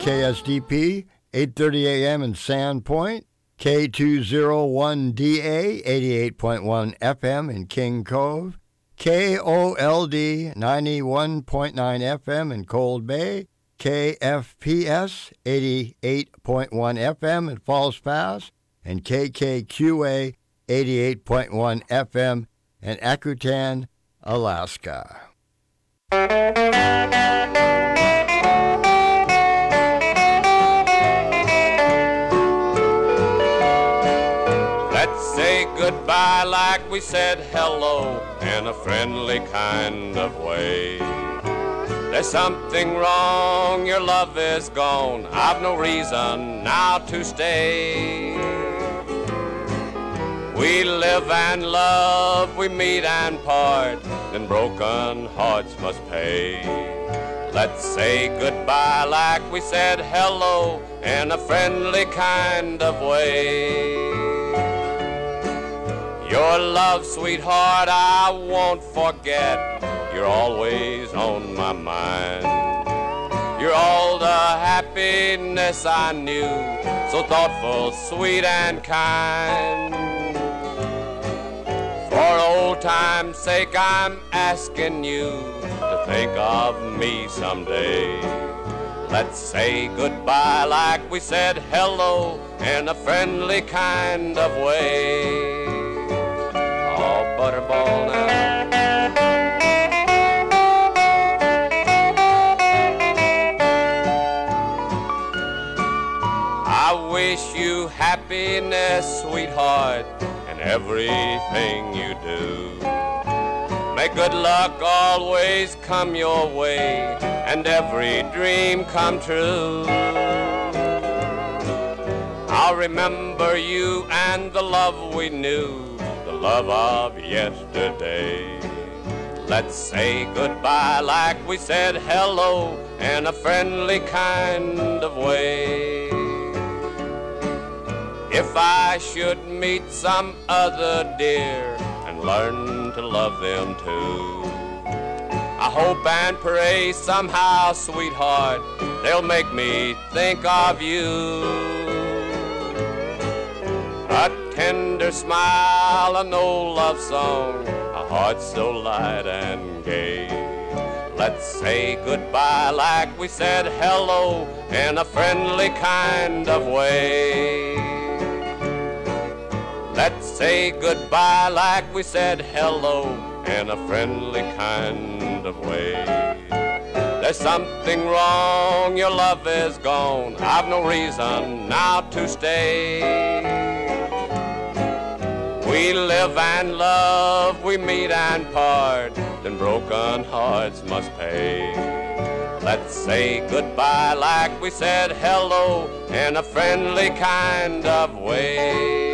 KSDP, 8:30 a.m. in Sandpoint, K201DA, 88.1 FM in King Cove, KOLD, 91.9 FM in Cold Bay, KFPS, 88.1 FM in Falls Pass, and KKQA, 88.1 FM in Akutan, Alaska. Let's say goodbye like we said hello in a friendly kind of way. There's something wrong, your love is gone, I've no reason now to stay. We live and love, we meet and part, then broken hearts must pay. Let's say goodbye like we said hello in a friendly kind of way. Your love, sweetheart, I won't forget. You're always on my mind. You're all the happiness I knew, so thoughtful, sweet and kind. For old time's sake, I'm asking you to think of me someday. Let's say goodbye like we said hello in a friendly kind of way. Oh, Butterball now. I wish you happiness, sweetheart, in everything you do. May good luck always come your way and every dream come true. I'll remember you and the love we knew, the love of yesterday. Let's say goodbye like we said hello in a friendly kind of way. If I should meet some other dear and learn to love them too, I hope and pray somehow, sweetheart, they'll make me think of you. A tender smile, an old love song, a heart so light and gay. Let's say goodbye like we said hello in a friendly kind of way. Let's say goodbye like we said hello in a friendly kind of way. There's something wrong, your love is gone, I've no reason now to stay. We live and love, we meet and part, then broken hearts must pay. Let's say goodbye like we said hello in a friendly kind of way.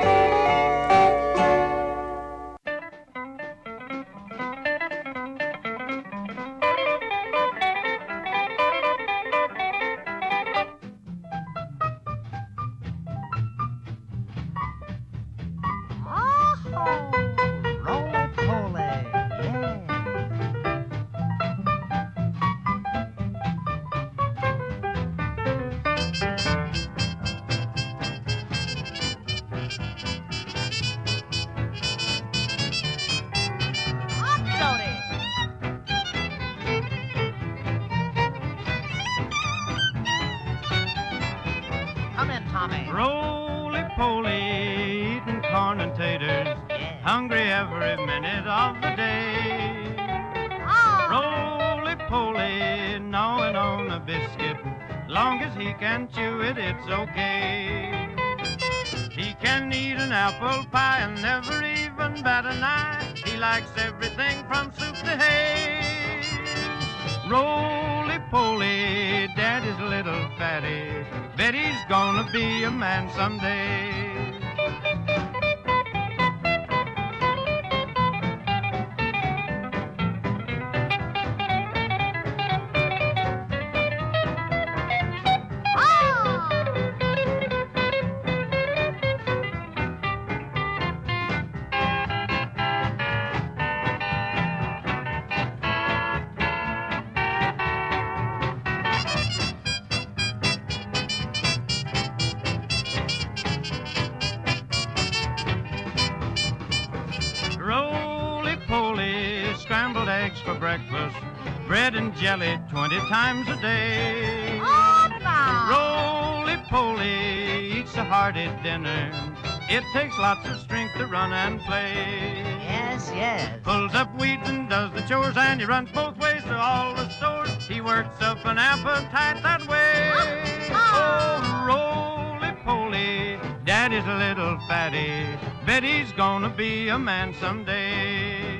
Roly-poly, eating corn and taters, hungry every minute of the day. Roly-poly, gnawing on a biscuit, long as he can chew it, it's okay. He can eat an apple pie and never even bat an eye. He likes everything from soup to hay. Roly-poly, Daddy's little fatty, bet he's gonna be a man someday. bread and jelly 20 times a day. Oh, no. Roly-poly eats a hearty dinner. It takes lots of strength to run and play. Yes, yes. Pulls up weeds and does the chores, and he runs both ways to all the stores. He works up an appetite that way. Oh, roly-poly, Daddy's a little fatty. Bet he's gonna be a man someday.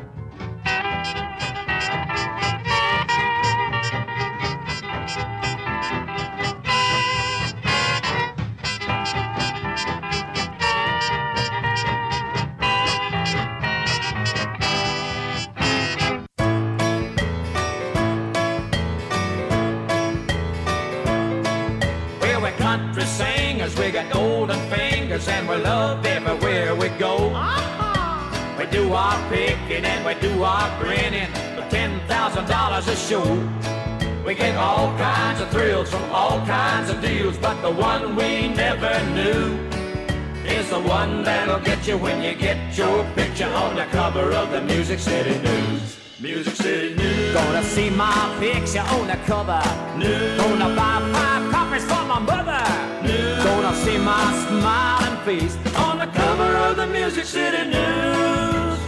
Country singers, we got golden fingers and we're loved everywhere we go. We do our picking and we do our grinning for $10,000 a show. We get all kinds of thrills from all kinds of deals, but the one we never knew is the one that'll get you when you get your picture on the cover of the Music City News. Music City News. Gonna see my picture on the cover. News. Gonna buy 5 copies for my mother. News. Gonna see my smiling face on the cover of the Music City News.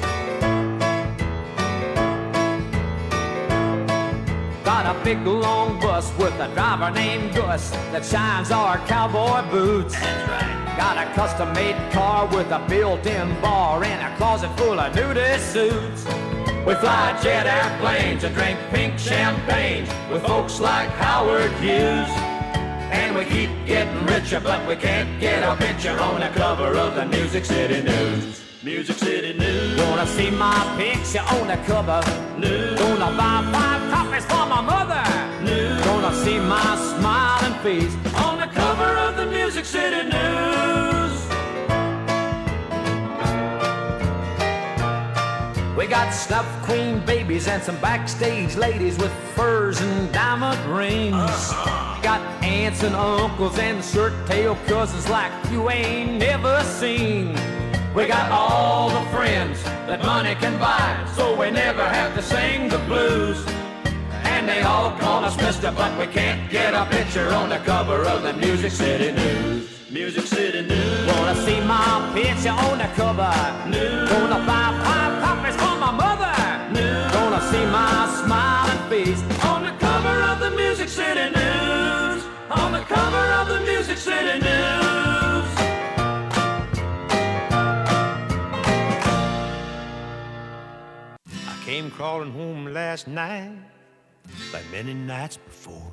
Got a big long bus with a driver named Gus that shines our cowboy boots. That's right. Got a custom-made car with a built-in bar and a closet full of nudist suits. We fly jet airplanes and drink pink champagne with folks like Howard Hughes. And we keep getting richer, but we can't get a picture on the cover of the Music City News. Music City News. Gonna see my picture on the cover. News. Gonna buy 5 copies for my mother. News. Gonna see my smiling face on the cover of the Music City News. We got snuff queen babies and some backstage ladies with furs and diamond rings. Got aunts and uncles and shirt-tail cousins like you ain't never seen. We got all the friends that money can buy, so we never have to sing the blues. And they all call us mister, but we can't get a picture on the cover of the Music City News. Music City News. Wanna see my picture on the cover. News. Gonna buy 5 copies for my mother. News. Gonna see my smiling face on the cover of the Music City News. On the cover of the Music City News. I came crawling home last night like many nights before.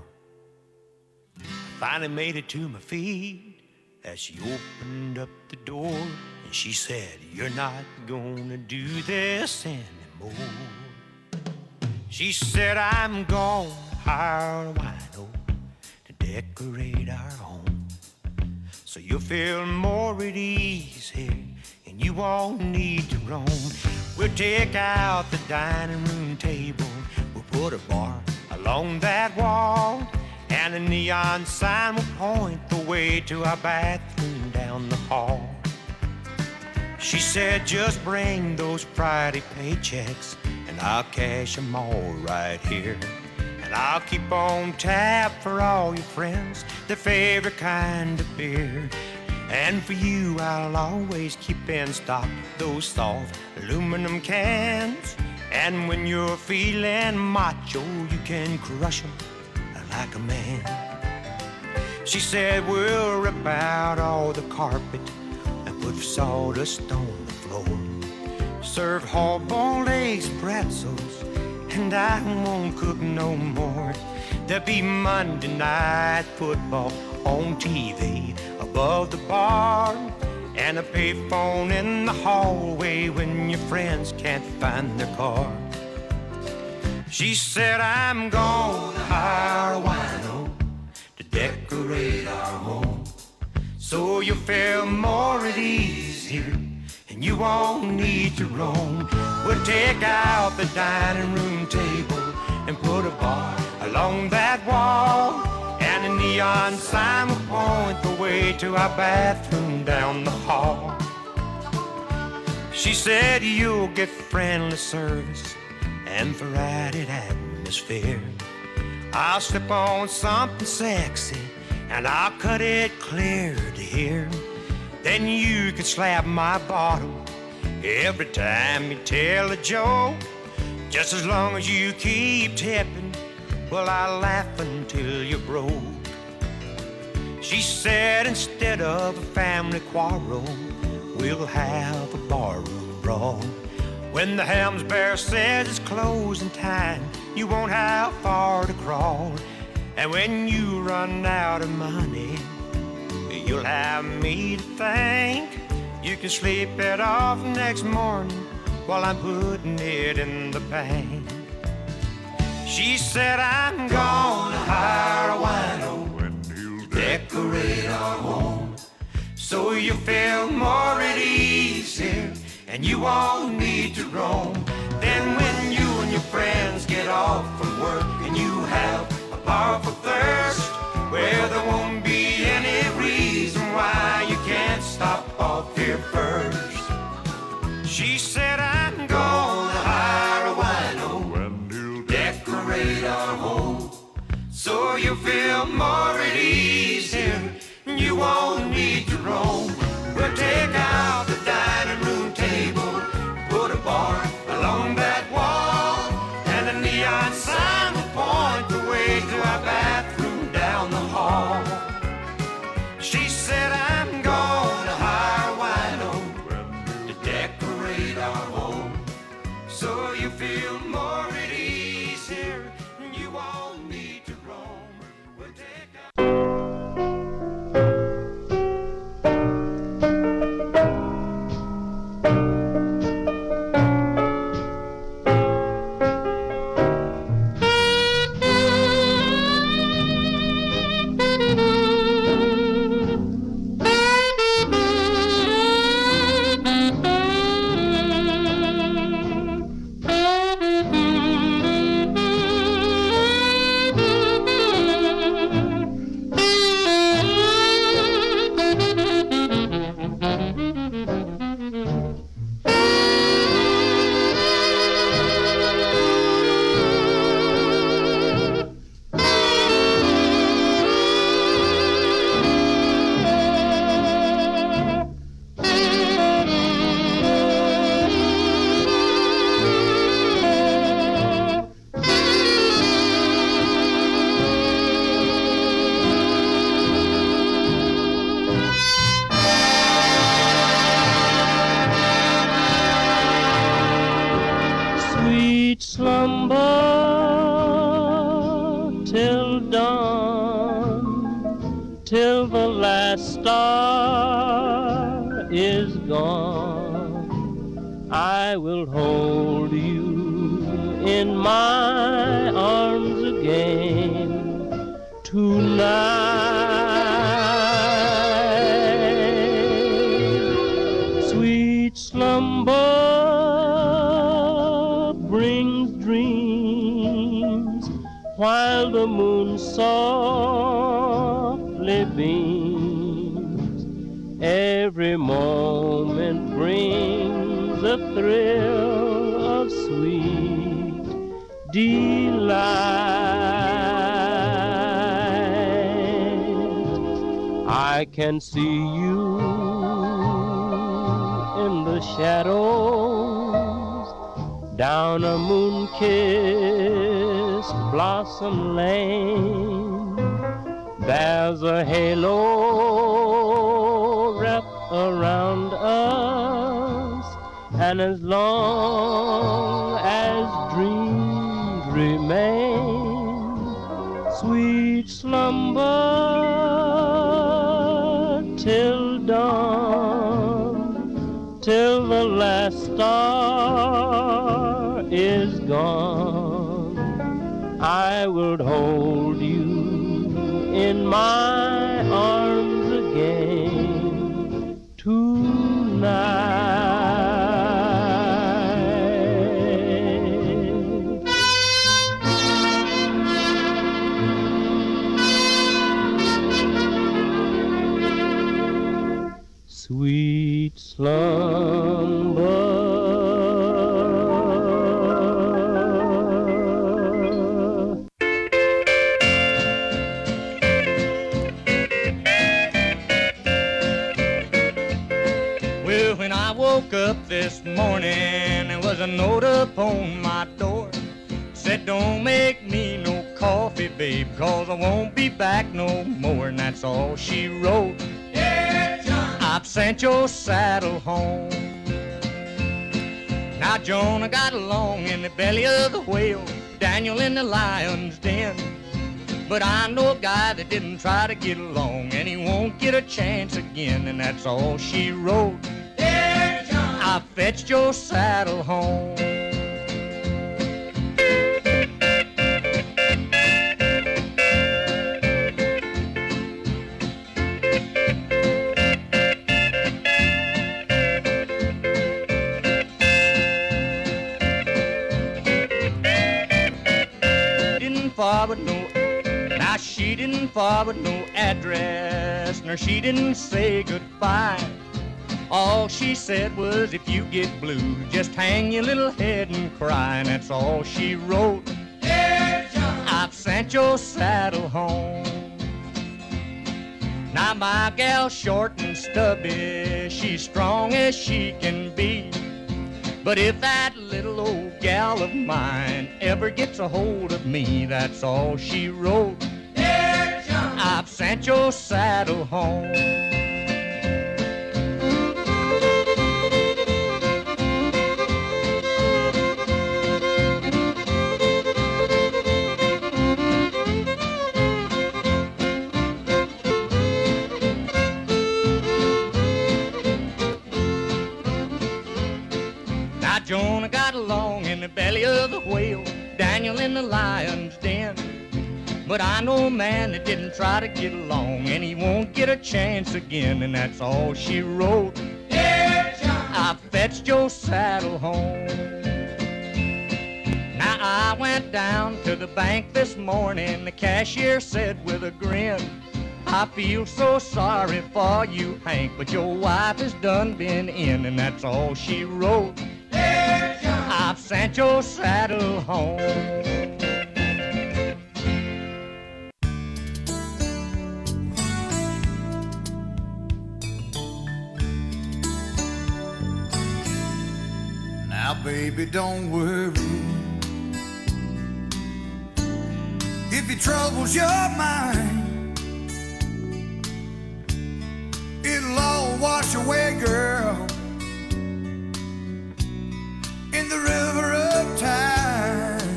I finally made it to my feet as she opened up the door, and she said, "You're not gonna do this anymore." She said, "I'm gonna hire a wino to decorate our home, so you'll feel more at ease here, and you won't need to roam. We'll take out the dining room table, we'll put a bar along that wall, and a neon sign will point the way to our bathroom down the hall." She said, "Just bring those Friday paychecks, and I'll cash them all right here. And I'll keep on tap for all your friends, their favorite kind of beer. And for you, I'll always keep in stock those soft aluminum cans. And when you're feeling macho, you can crush them like a man." She said, "We'll rip out all the carpet and put sawdust on the floor. Serve hard-boiled eggs, pretzels, and I won't cook no more. There'll be Monday night football on TV above the bar, and a payphone in the hallway when your friends can't find their car." She said, "I'm gonna hire a wino to decorate our home, so you'll feel more at ease here, and you won't need to roam. We'll take out the dining room table and put a bar along that wall, and a neon sign will point the way to our bathroom down the hall." She said, "You'll get friendly service and variety at is fair. I'll slip on something sexy and I'll cut it clear to here. Then you can slap my bottom every time you tell a joke. Just as long as you keep tipping, well, I'll laugh until you're broke. She said instead of a family quarrel, we'll have a barroom brawl. When the Helms Bear says it's closing time, you won't have far to crawl. And when you run out of money, you'll have me to thank. You can sleep it off next morning while I'm putting it in the bank. She said I'm gonna hire a wino to decorate our home, so you feel more at ease here and you won't need to roam. Then when you and your friends get off from work and you have a powerful thirst, well, there won't be any reason why you can't stop off here first. She said I'm gonna hire a wino to decorate our home, so you feel more at ease here and you won't need to roam. We'll take out the dining room table, put a bar along that wall, and a neon sign will point the way to our bathroom down the hall. She said I'm gonna hire a wino to decorate our home, so you feel more at ease here and you won't need to roam. We'll take out till the last star is gone. I will hold you in my arms again tonight. Sweet slumber brings dreams while the moon softly beams. Every moment brings a thrill of sweet delight. I can see you in the shadows down a moon-kissed blossom lane. There's a halo wrapped around us, and as long as dreams remain, sweet slumber till dawn, till the last star is gone. I will hold you in my arms again tonight. Sweet slumber this morning, there was a note upon my door. Said, don't make me no coffee, babe, 'cause I won't be back no more. And that's all she wrote. Yeah, John. I've sent your saddle home. Now Jonah got along in the belly of the whale, Daniel in the lion's den. But I know a guy that didn't try to get along, and he won't get a chance again. And that's all she wrote. Yeah, John. I fetched your saddle home. Forward no, now she didn't forward no address, nor she didn't say goodbye. All she said was, if you get blue, just hang your little head and cry. And that's all she wrote. Yeah, John. I've sent your saddle home. Now my gal's short and stubby, she's strong as she can be. But if that little old gal of mine ever gets a hold of me, that's all she wrote. Yeah, John. I've sent your saddle home. Jonah got along in the belly of the whale, Daniel in the lion's den. But I know a man that didn't try to get along, and he won't get a chance again. And that's all she wrote. Yeah, John. I fetched your saddle home. Now I went down to the bank this morning. The cashier said with a grin, I feel so sorry for you, Hank, but your wife has done been in. And that's all she wrote. I've sent your saddle home. Now, baby, don't worry. If your trouble's your mind, it'll all wash away, girl, in the river of time.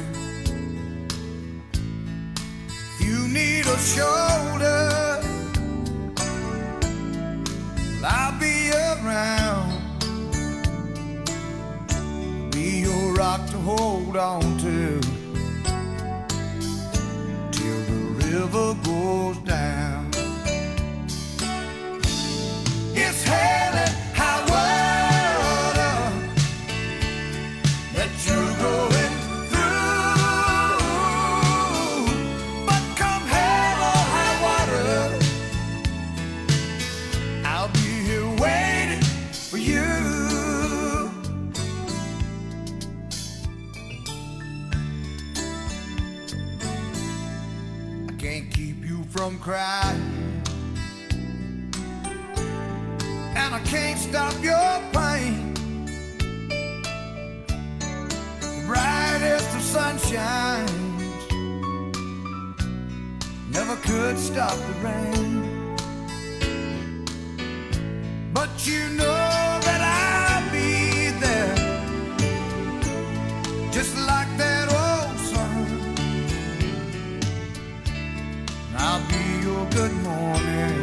If you need a shoulder, I'll be around. Be your rock to hold on to till the river goes down. It's hell and high water that you're going through, but come hell or high water, I'll be here waiting for you. I can't keep you from crying, and I can't stop your pain. Brightest of sunshines never could stop the rain. But you know that I'll be there, just like that old sun. I'll be your good morning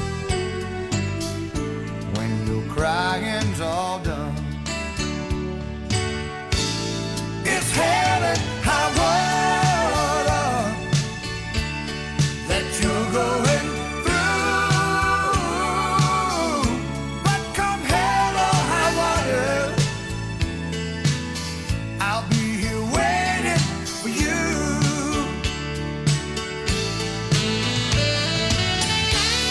when your crying's all done. It's hell and high water that you're going through, but come hell or high water, I'll be here waiting for you.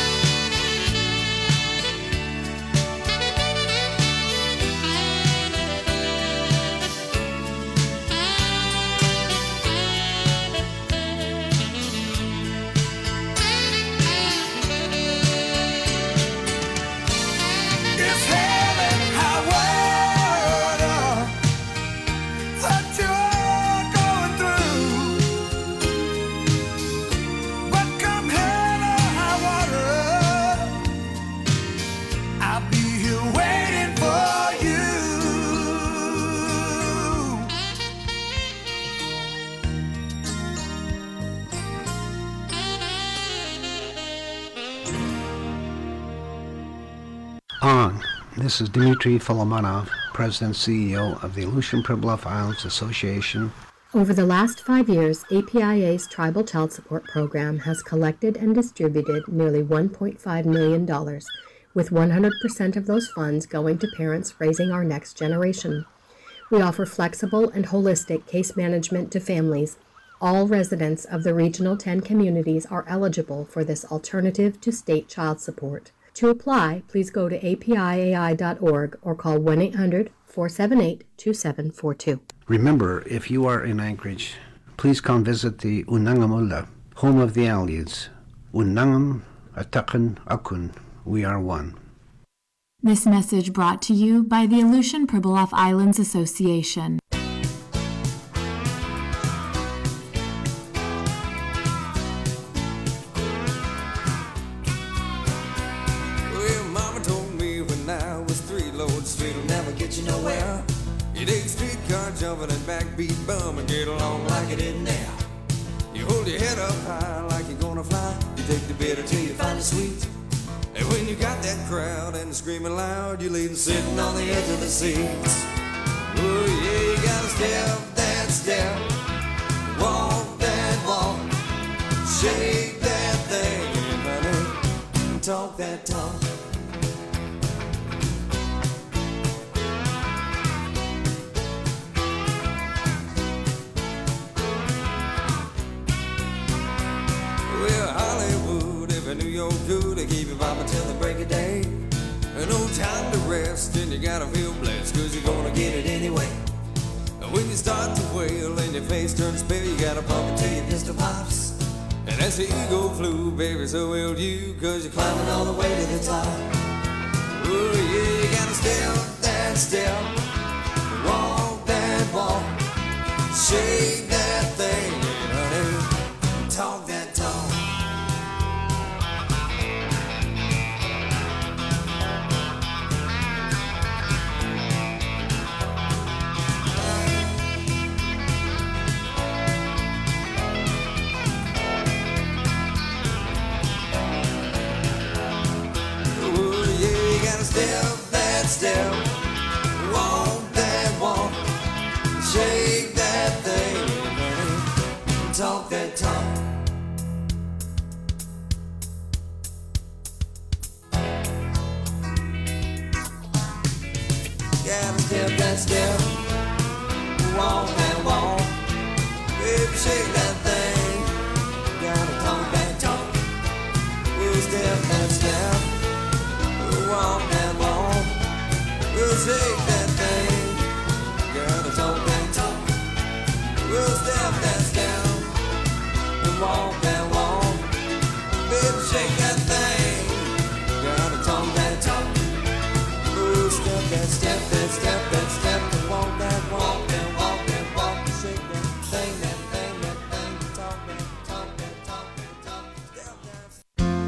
On. This is Dmitry Filomonov, President CEO of the Aleutian Pribilof Islands Association. Over the last 5 years, APIA's Tribal Child Support Program has collected and distributed nearly $1.5 million, with 100% of those funds going to parents raising our next generation. We offer flexible and holistic case management to families. All residents of the Regional 10 communities are eligible for this alternative to state child support. To apply, please go to apiai.org or call 1-800-478-2742. Remember, if you are in Anchorage, please come visit the Unangamula, home of the Aleutians. Unangam, Atakan, Akun, we are one. This message brought to you by the Aleutian Pribilof Islands Association. Well, Mama told me when I was 3, Lord, straight will never get you nowhere. You take streetcar jumping and backbeat bum and get along like you didn't there. You hold your head up high like you're gonna fly. You take the bitter till you find it sweet. And when you got that crowd and screaming loud, you're leaving sitting on the edge of the seats. Oh yeah, you gotta step that step, walk that walk, shake that thing, and honey, talk that talk. Well, Hollywood, if I knew you could, they keep you bobbing till the break of day. And no time to rest, and you gotta feel blessed, cause you're gonna get it anyway. And when you start to wail and your face turns pale, you gotta pump it till your pistol pops. And as the ego flew, baby, so will you, cause you're climbing all the way to the top. Oh yeah, you gotta step that step, walk that walk, shake that thing, and honey, talk that talk. Step that step, walk that walk, shake that thing, honey, talk that talk. Gotta step that step, walk that walk, baby, shake that thing, gotta talk that talk. We'll step that step, walk that walk, we'll shake that thing, gotta talk that talk. We'll step that step, and walk that walk, baby, shake that thing, gotta talk that talk. We'll step that step, that step, that step, and walk that walk, and walk that walk, and shake that thing, that thing, that thing, talk that talk, that talk, that talk, step that step.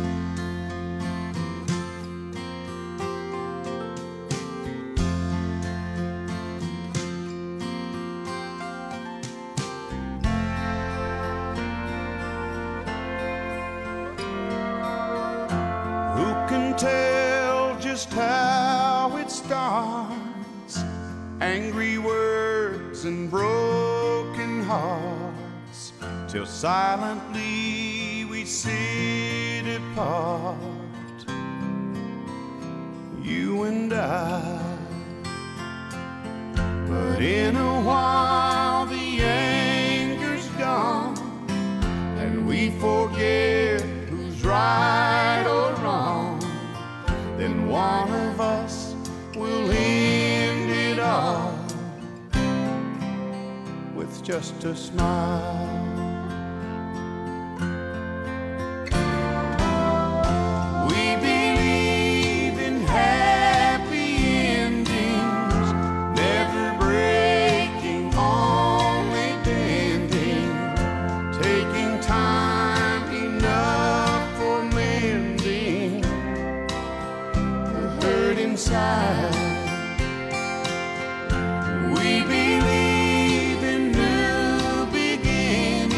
Who can tell just how it starts? Angry words and broken hearts, till silently we sit apart, you and I. But in a while the anger's gone, and we forget who's right or wrong. Then one of us will end it all with just a smile. We believe in happy endings, never breaking, only bending, taking time enough for mending the hurt inside. We believe in new beginnings.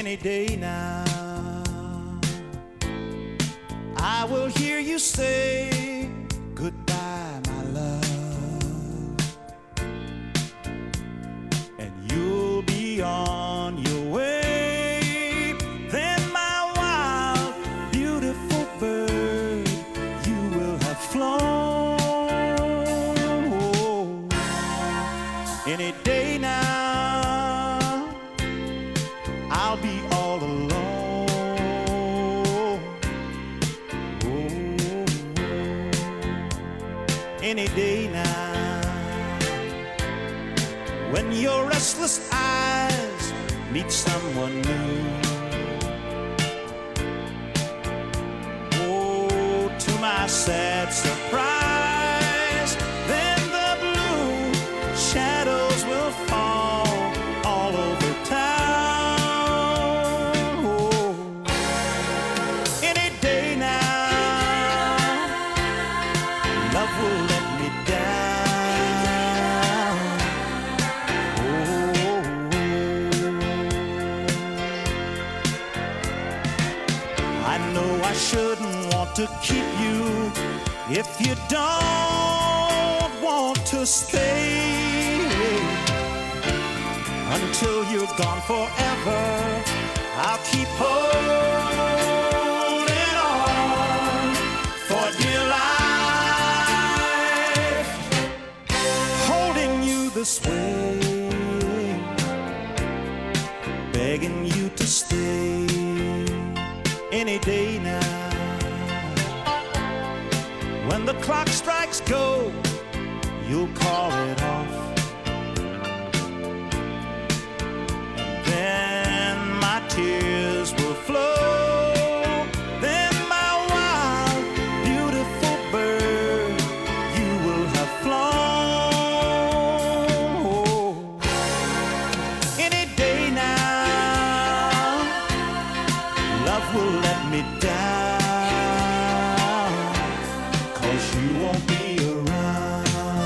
any day now. I will hear you say goodbye, my love, and you'll be on your way. Then my wild, beautiful bird, you will have flown. Oh, any day now, I'll be all alone. Any day now, when your restless eyes meet someone new. Oh, to my sad surprise, then the blue shadows will fall all over town. Oh, any day now, love will let me down. Oh, I know I shouldn't want to keep you if you don't want to stay. Until you're gone forever, I'll keep holding on for dear life, holding you this way, begging you to stay any day now. When the clock strikes go, you'll call it off. Then my tears will flow. Then my wild, beautiful bird, you will have flown. Any day now, love will let me down, 'cause you won't be around.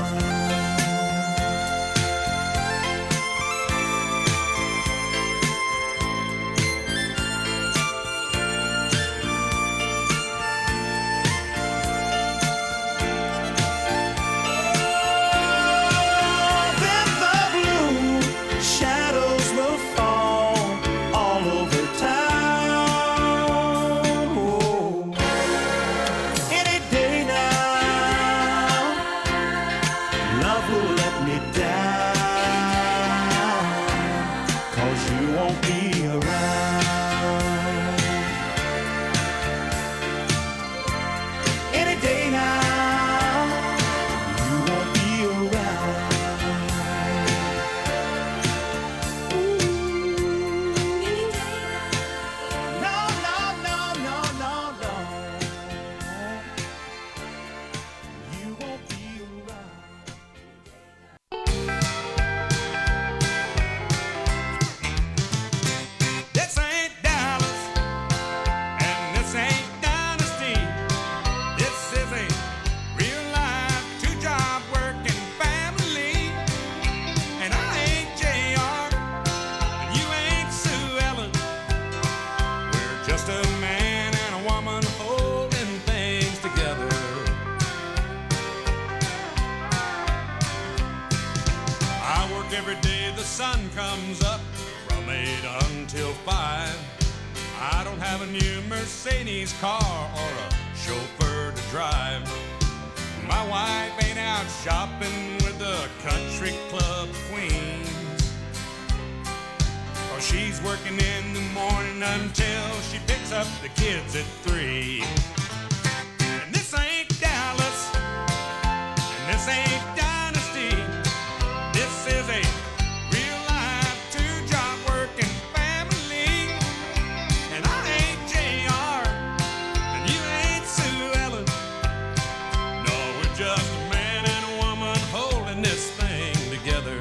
Then the blue shadows will fall all over town. Oh, any day now, love will let me down, 'cause you won't be around. Any day now, you won't be around. No, no, no, no, no, no. You won't be around. This ain't Dallas, and this ain't Dynasty. This is a real life, two-job working family. And I ain't JR, and you ain't Sue Ellen. We're just a man and a woman holding things together. I work every day the sun comes up, from 8 until 5. I don't have a new Mercedes car or a chauffeur to drive. My wife ain't out shopping with the country club queens, or she's working in the morning until she picks up the kids at 3. And this ain't Dallas, and this ain't Dynasty. This is a real life, two-job working family. And I ain't JR, and you ain't Sue Ellen. No, we're just a man and a woman holding this thing together.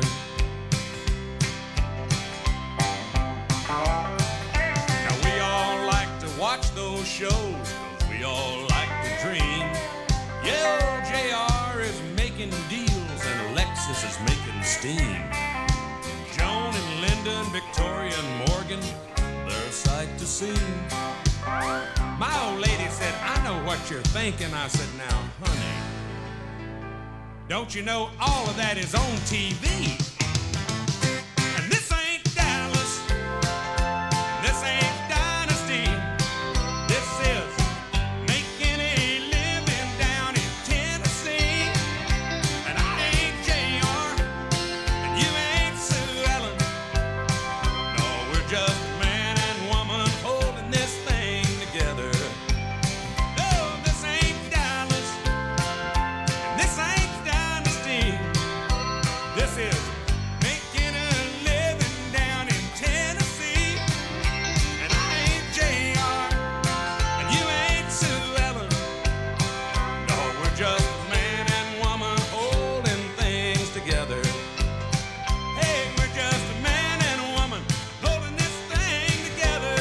Now we all like to watch those shows, 'cause we all like to dream. Yeah, old JR is making deals and Alexis is making steam. Joan and Linda and Victoria and Morgan, they're to see. My old lady said, I know what you're thinking. I said, now, honey, don't you know all of that is on TV? And this ain't Dallas, this ain't Dynasty, this is making a living down in Tennessee. And I ain't JR, and you ain't Sue Ellen. No, we're just a man and woman holding this thing together. No, this ain't Dallas, and this ain't Dynasty. This is making a living down in Tennessee. And I ain't JR, and you ain't Sue Ellen. No, we're just a man and woman holding things together. Hey, we're just a man and a woman holding this thing together.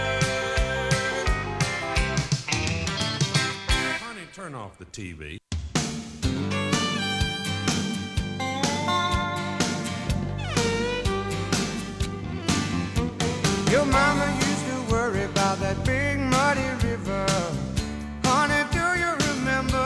Honey, turn off the TV. Your mama used to worry about that big muddy river. Honey, do you remember?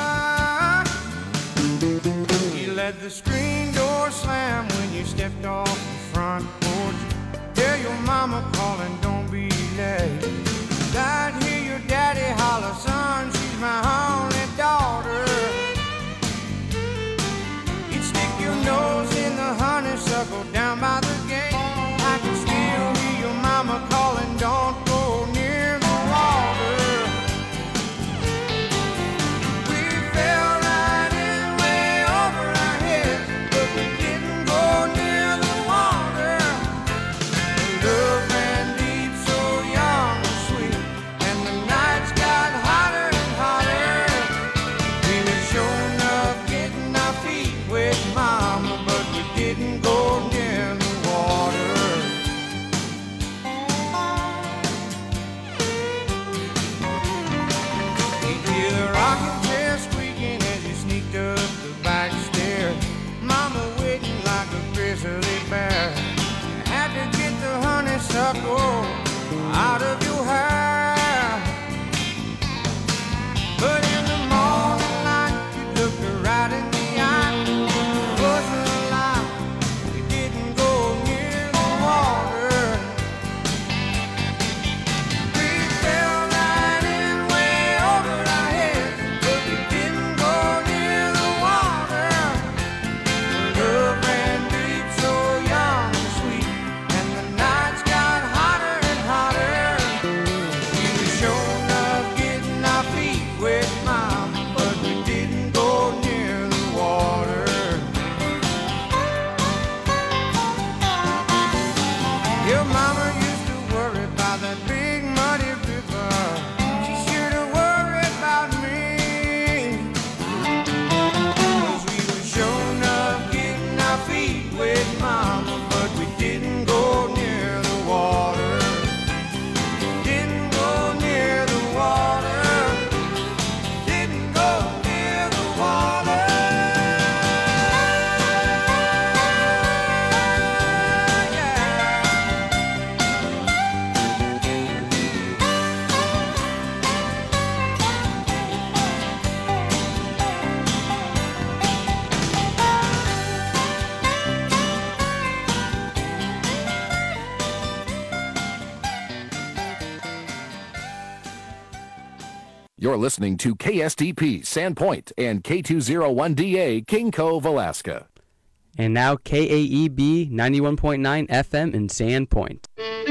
You let the screen door slam when you stepped off the front porch. Hear your mama calling, don't be late. I'd hear your daddy holler, son, she's my only daughter. You'd stick your nose in the honeysuckle down by the gate. I can still hear your mama calling, don't go near the water. We fell right in way over our heads, but we didn't go near the water. Love ran deep, so young and sweet, and the nights got hotter and hotter. We were sure enough getting our feet wet, mama, but we didn't go near the water. You'd hear the rocking chair squeaking as you sneaked up the back stairs. Mama waiting like a grizzly bear. You had to get the honeysuckle out of your hair. But in the morning light, you looked her right in the eye. It wasn't a lie, we didn't go near the water. We fell right in way over our heads, but we didn't go near the water. Love ran deep, so young and sweet, and the nights got hotter and hotter. We were sure enough getting our feet wet, mom, but we didn't go near the water. Your mama used to worry about that big muddy river. She sure to worry about me. 'Cause we were sure enough getting our feet wet, mama, but we didn't go near the water. Didn't go near the water. Didn't go near the water. You're listening to KSTP Sandpoint and K201DA King Cove, Alaska. And now KAEB 91.9 FM in Sandpoint.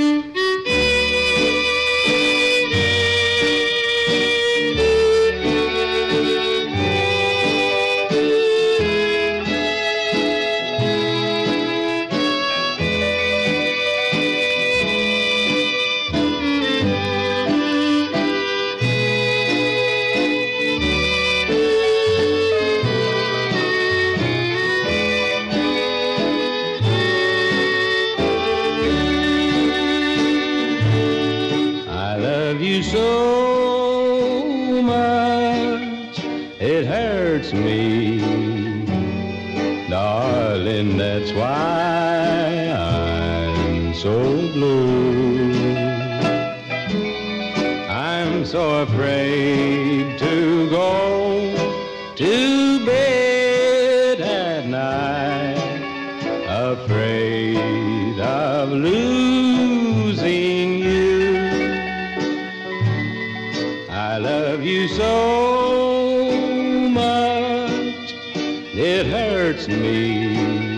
You so much it hurts me, darling, that's why I'm so blue. so afraid to go to bed at night, afraid of losing you. I love you so much, it hurts me,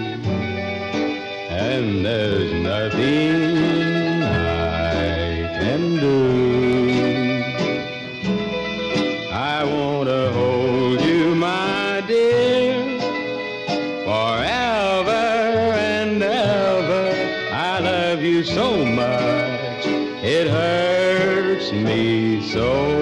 and there's nothing I can do. I want to hold you, my dear, forever and ever. I love you so much, it hurts me so.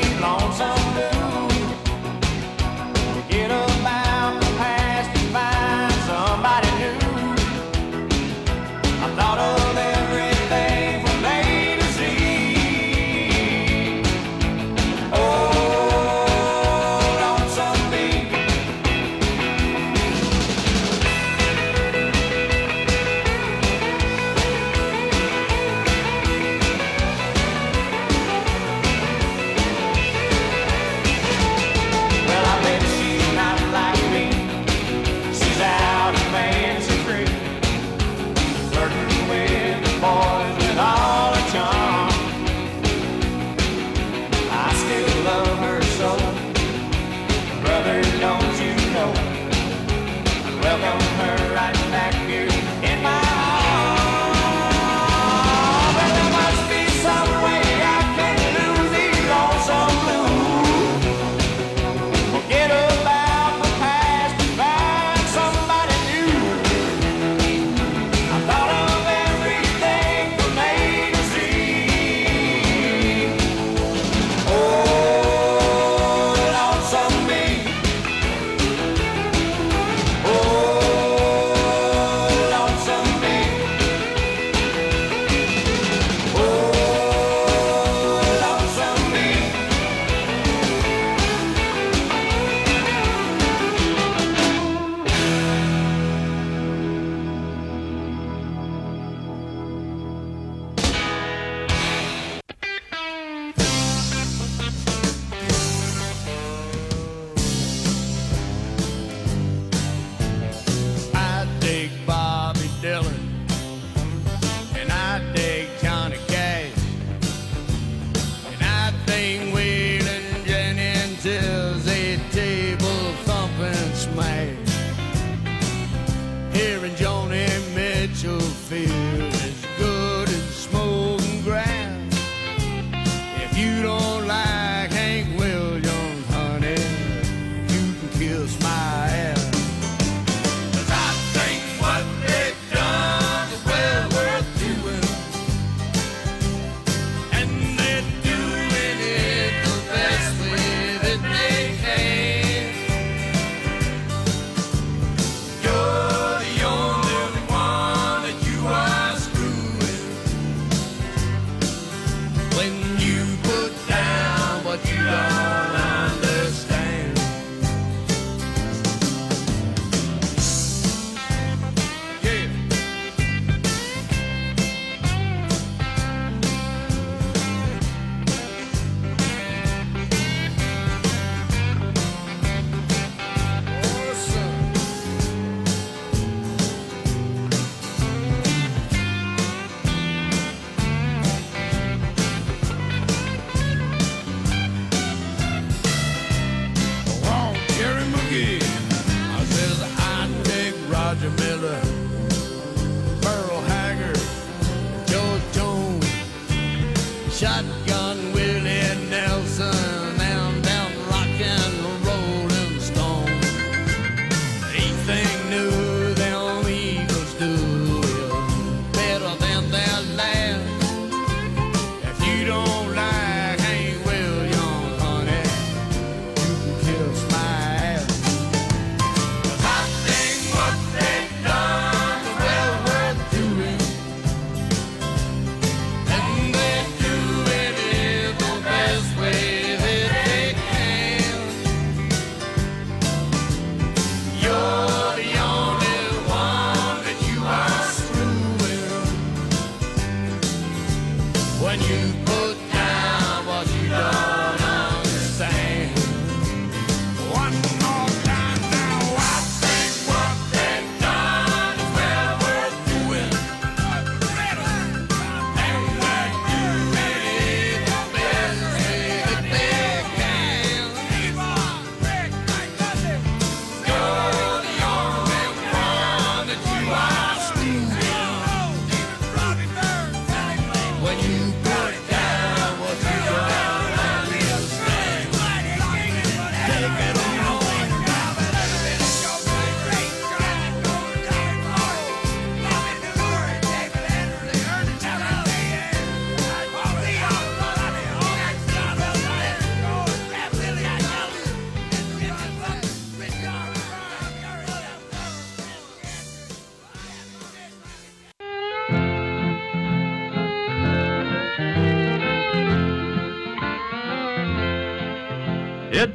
Forget about the past and find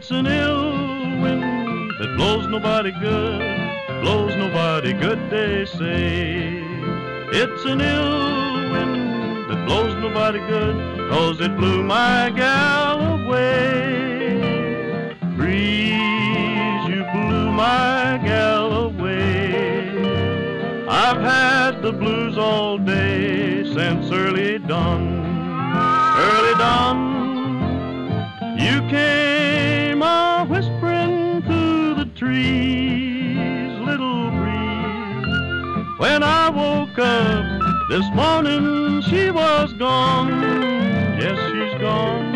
It's an ill wind that blows nobody good, blows nobody good, they say. It's an ill wind that blows nobody good, 'cause it blew my gal away. Breeze, you blew my gal away. I've had the blues all day since early dawn. Early dawn, you came a-whispering through the trees, little breeze. When I woke up this morning, she was gone. Yes, she's gone.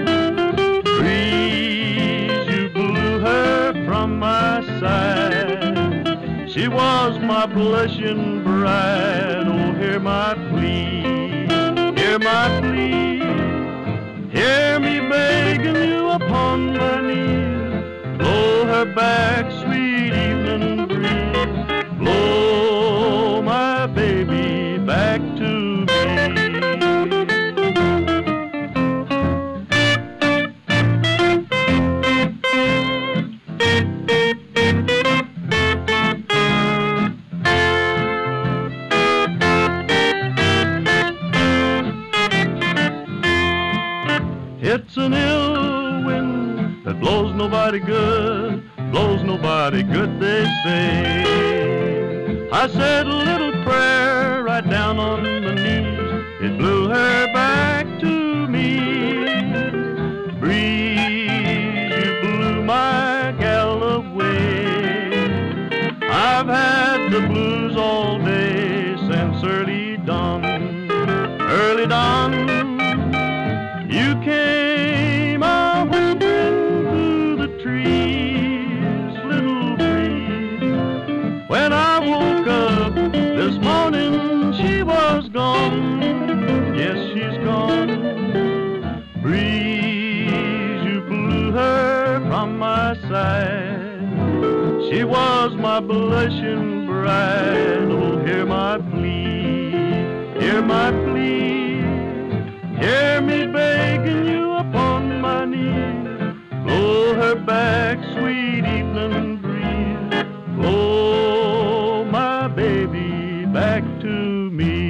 Breeze, you blew her from my side. She was my blushing bride. Oh, hear my plea, hear my plea. Hear me begging you upon my knees. Blow her back, sweet evening breeze. Blow my baby back to me. It's an ill wind that blows nobody good, blows nobody good, they say. I said a little prayer right down on my knees. It blew her back to me. Breeze, you blew my gal away. I've had the blues all day since early dawn. Early dawn, you came a-whispering through the trees, little breeze. When I woke up this morning, she was gone. Yes, she's gone. Breeze, you blew her from my side. She was my blushing bride. Oh, hear my plea, hear my plea. Hear me begging you upon my knees. Blow her back, sweet evening breeze. Blow my baby back to me.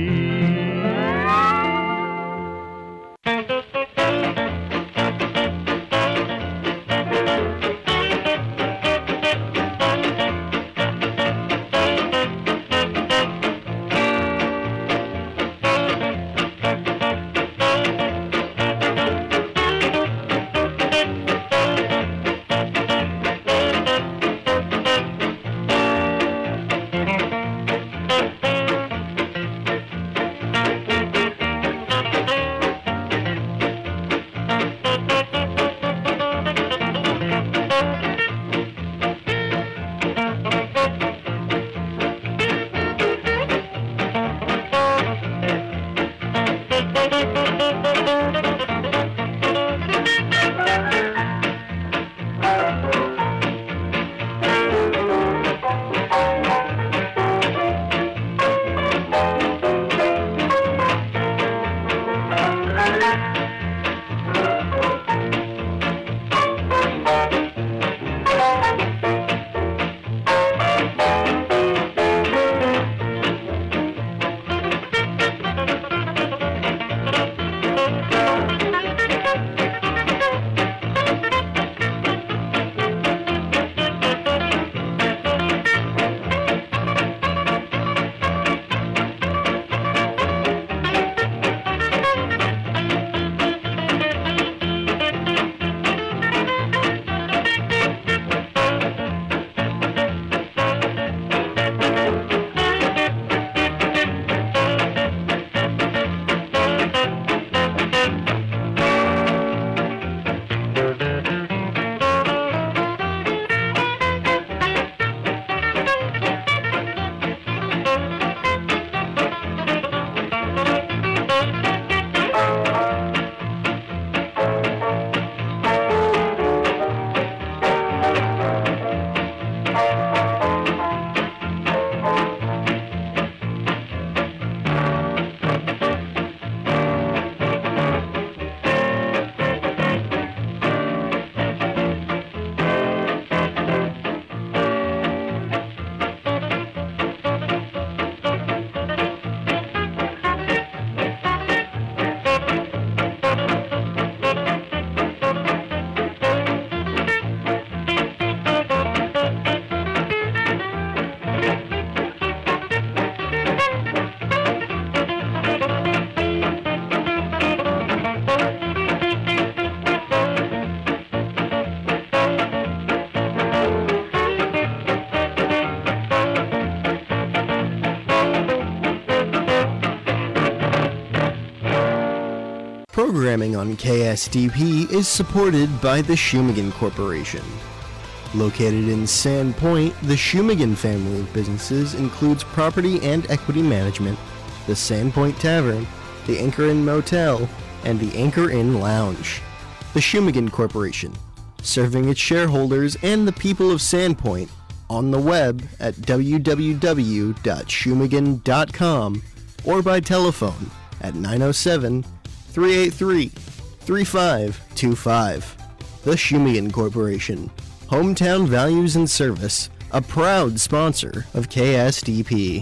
programming on KSDP is supported by the Shumagan Corporation. Located in Sandpoint, the Shumagan family of businesses includes property and equity management, the Sandpoint Tavern, the Anchor Inn Motel, and the Anchor Inn Lounge. The Shumagan Corporation, serving its shareholders and the people of Sandpoint on the web at www.shumagan.com or by telephone at 907-383-3525. The Shumagan Corporation, Hometown Values and Service, a proud sponsor of KSDP.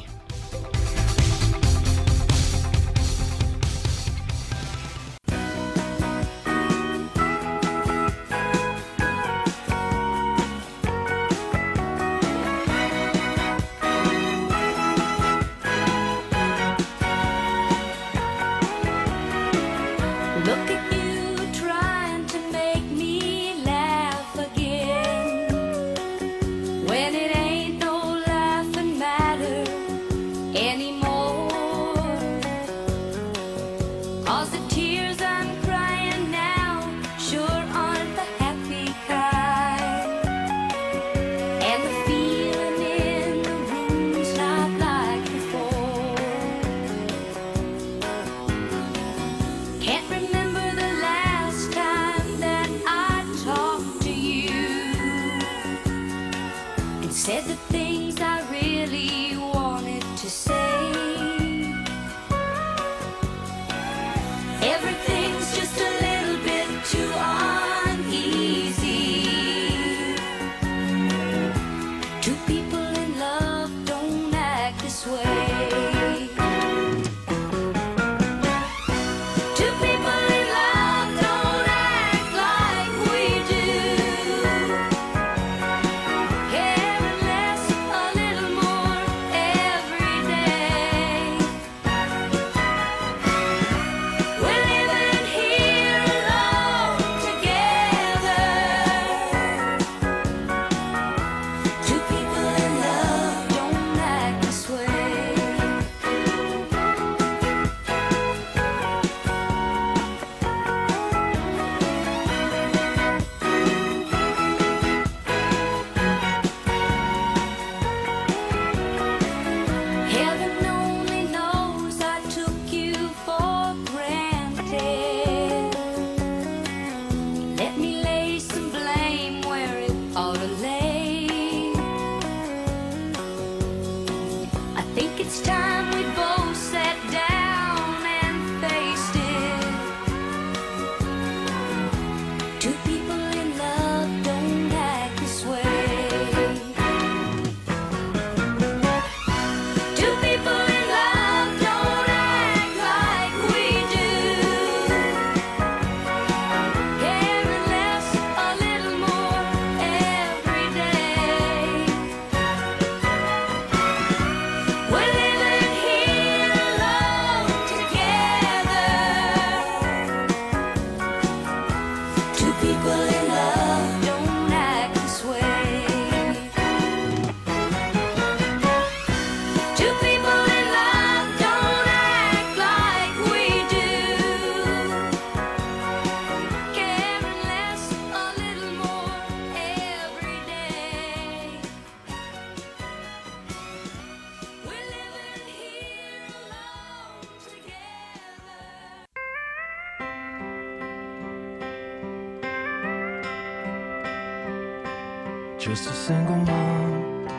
Just a single mom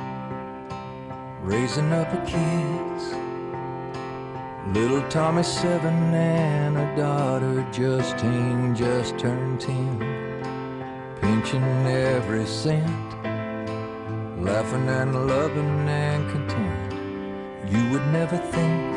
raising up her kids. Little Tommy's 7 and a daughter Justine just turned 10. Pinching every cent, laughing and loving and content. You would never think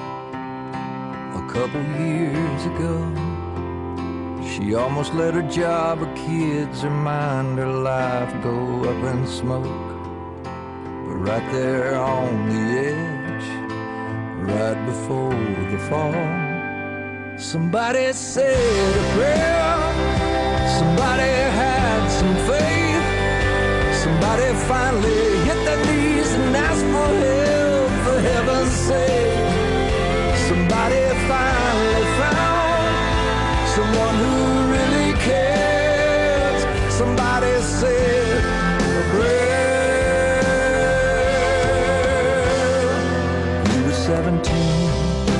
a couple years ago she almost let her job, her kids, her mind, her life go up in smoke. But right there on the edge, right before the fall, somebody said a prayer, somebody had some faith, somebody finally hit their knees and asked for help, for heaven's sake. Somebody finally found some said a prayer. He was 17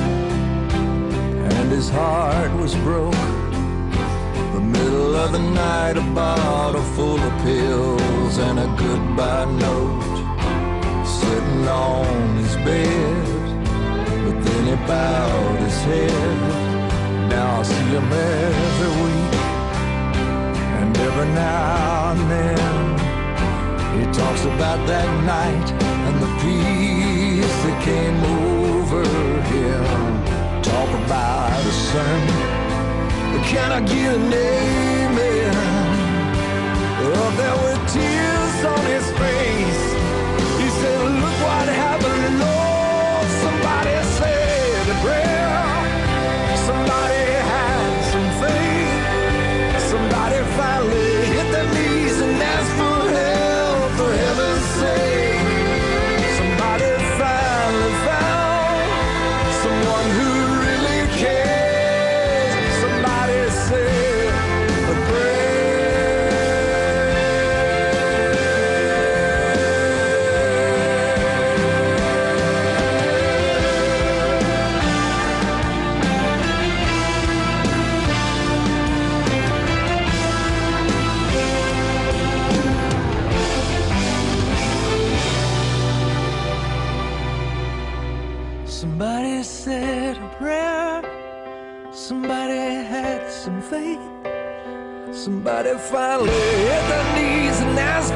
and his heart was broke. The middle of the night, a bottle full of pills and a goodbye note sitting on his bed. But then he bowed his head. Now I see him every week, and every now and then he talks about that night and the peace that came over him. Talk about a sermon, but can I get an amen? Oh, there were tears on his face. He said, look what happened, Lord. Somebody said a prayer. Somebody had some faith. Somebody finally hit their knees and asked for help, for heaven's sake. Somebody finally found someone who really cares. Somebody said a Somebody said a prayer. Somebody had some faith. Somebody finally hit their knees and asked